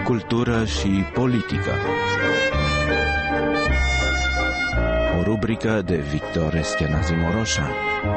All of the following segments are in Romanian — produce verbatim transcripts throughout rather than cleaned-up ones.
Cultură și politică. O rubrică de Victor Eschenazi Moroșan.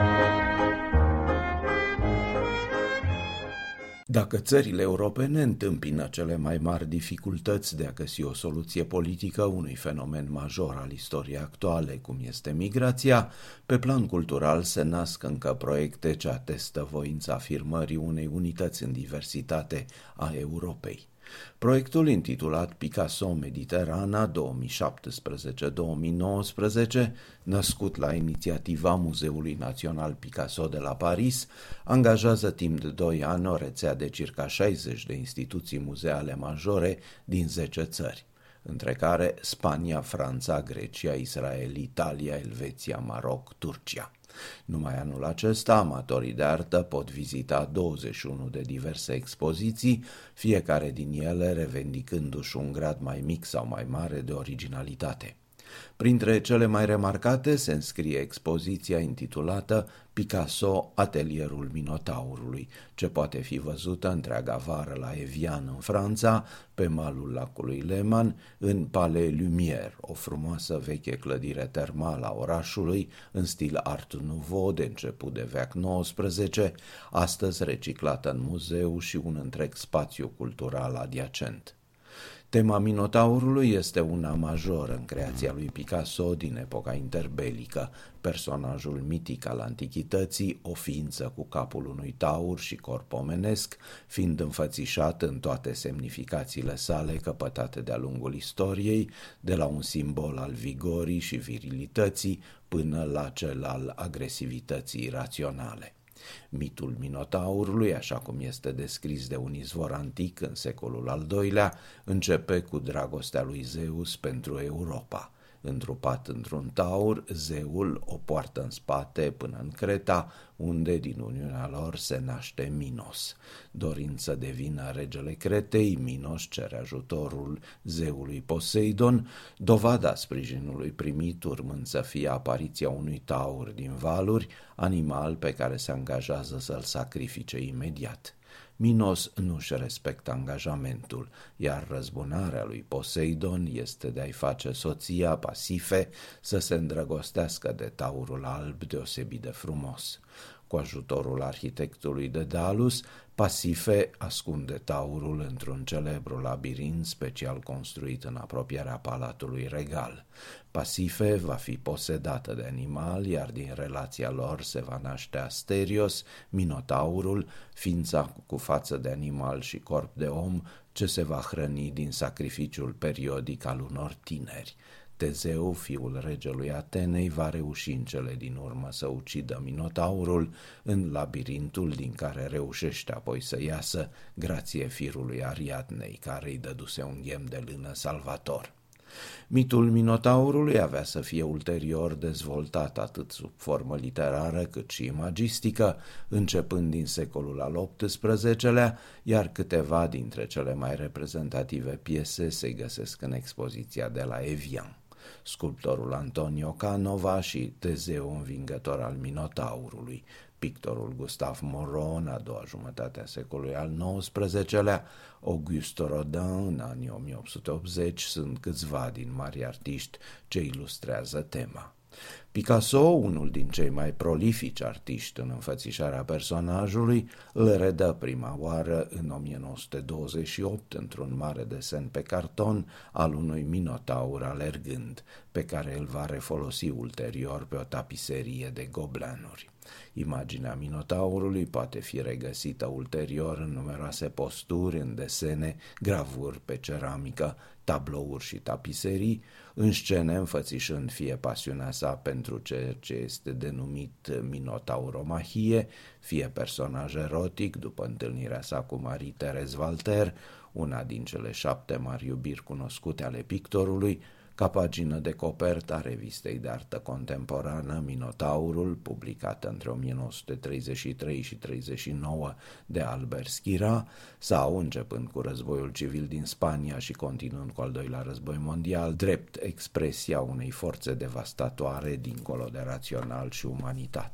Dacă țările europene întâmpină cele mai mari dificultăți de a găsi o soluție politică unui fenomen major al istoriei actuale, cum este migrația, pe plan cultural se nasc încă proiecte ce atestă voința afirmării unei unități în diversitate a Europei. Proiectul intitulat Picasso Mediterana două mii șaptesprezece două mii nouăsprezece, născut la inițiativa Muzeului Național Picasso de la Paris, angajează timp de doi ani o rețea de circa șaizeci de instituții muzeale majore din zece țări, între care Spania, Franța, Grecia, Israel, Italia, Elveția, Maroc, Turcia. Numai anul acesta, amatorii de artă pot vizita douăzeci și unu de diverse expoziții, fiecare din ele revendicându-și un grad mai mic sau mai mare de originalitate. Printre cele mai remarcate se înscrie expoziția intitulată Picasso, atelierul Minotaurului, ce poate fi văzută întreaga vară la Evian în Franța, pe malul lacului Leman, în Palais Lumière, o frumoasă veche clădire termală a orașului în stil Art Nouveau de început de veac nouăsprezece, astăzi reciclată în muzeu și un întreg spațiu cultural adiacent. Tema Minotaurului este una majoră în creația lui Picasso din epoca interbelică, personajul mitic al antichității, o ființă cu capul unui taur și corp omenesc, fiind înfățișat în toate semnificațiile sale căpătate de-a lungul istoriei, de la un simbol al vigorii și virilității până la cel al agresivității iraționale. Mitul Minotaurului, așa cum este descris de un izvor antic în secolul al doilea, începe cu dragostea lui Zeus pentru Europa. Întrupat într-un taur, zeul o poartă în spate până în Creta, unde din uniunea lor se naște Minos. Dorind să devină regele Cretei, Minos cere ajutorul zeului Poseidon, dovada sprijinului primit urmând să fie apariția unui taur din valuri, animal pe care se angajează să-l sacrifice imediat. Minos nu-și respectă angajamentul, iar răzbunarea lui Poseidon este de a-i face soția Pasife să se îndrăgostească de taurul alb deosebit de frumos. Cu ajutorul arhitectului Dedalus, Pasife ascunde taurul într-un celebru labirint special construit în apropierea palatului regal. Pasife va fi posedată de animal, iar din relația lor se va naște Asterios, Minotaurul, ființa cu față de animal și corp de om, ce se va hrăni din sacrificiul periodic al unor tineri. Tezeu, fiul regelui Atenei, va reuși în cele din urmă să ucidă Minotaurul în labirintul din care reușește apoi să iasă grație firului Ariadnei, care îi dăduse un ghem de lână salvator. Mitul Minotaurului avea să fie ulterior dezvoltat atât sub formă literară cât și imagistică, începând din secolul al optsprezecelea, iar câteva dintre cele mai reprezentative piese se găsesc în expoziția de la Evian. Sculptorul Antonio Canova și Tezeu învingător al Minotaurului, pictorul Gustave Moreau în a doua jumătate a secolului al nouăsprezecelea, Auguste Rodin în anii o mie opt sute optzeci sunt câțiva din mari artiști ce ilustrează tema. Picasso, unul din cei mai prolifici artiști în înfățișarea personajului, îl redă prima oară în o mie nouă sute douăzeci și opt într-un mare desen pe carton al unui minotaur alergând, pe care îl va refolosi ulterior pe o tapiserie de goblenuri. Imaginea Minotaurului poate fi regăsită ulterior în numeroase posturi, în desene, gravuri pe ceramică, tablouri și tapiserii, în scene înfățișând fie pasiunea sa pentru ceea ce este denumit minotauromahie, fie personaj erotic după întâlnirea sa cu Marie Thérèse Walter, una din cele șapte mari iubiri cunoscute ale pictorului, ca pagină de copertă a revistei de artă contemporană Minotaurul, publicată între o mie nouă sute treizeci și trei și treizeci și nouă de Albert Schira, sau, începând cu războiul civil din Spania și continuând cu al doilea război mondial, drept expresia unei forțe devastatoare dincolo de rațional și umanitate.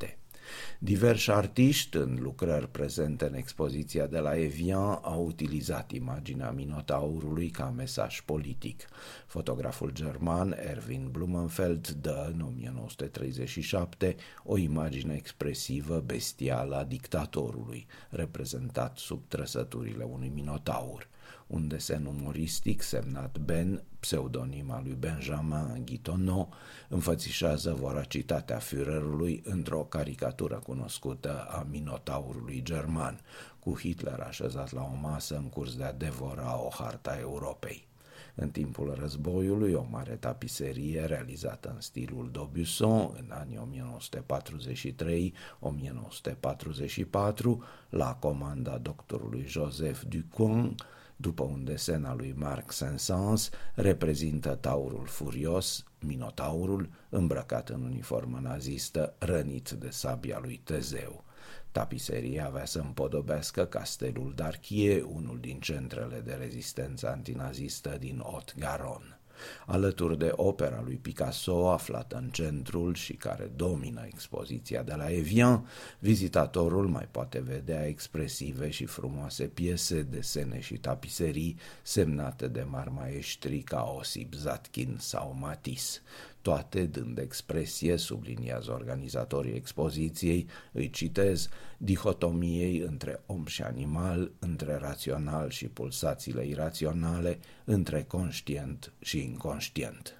Diversi artiști în lucrări prezente în expoziția de la Evian au utilizat imaginea Minotaurului ca mesaj politic. Fotograful german Erwin Blumenfeld dă în o mie nouă sute treizeci și șapte o imagine expresivă bestială a dictatorului, reprezentat sub trăsăturile unui minotaur. Un desen umoristic semnat Ben, pseudonim al lui Benjamin Guitonneau, înfățișează voracitatea Führerului într-o caricatură cunoscută a minotaurului german, cu Hitler așezat la o masă în curs de a devora o hartă a Europei. În timpul războiului, o mare tapiserie realizată în stilul d'Aubusson în anii o mie nouă sute patruzeci și trei - o mie nouă sute patruzeci și patru, la comanda doctorului Joseph Ducoin, după un desen al lui Marc Saint-Saëns, reprezintă taurul furios, minotaurul, îmbrăcat în uniformă nazistă, rănit de sabia lui Tezeu. Tapiseria avea să împodobească castelul d'Archier, unul din centrele de rezistență antinazistă din Haute-Garonne. Alături de opera lui Picasso, aflată în centrul și care domină expoziția de la Evian, vizitatorul mai poate vedea expresive și frumoase piese, desene și tapiserii semnate de mari maestri ca Osip Zadkin sau Matisse, toate dând expresie, subliniază organizatorii expoziției, îi citez, dihotomiei între om și animal, între rațional și pulsațiile iraționale, între conștient și inconștient.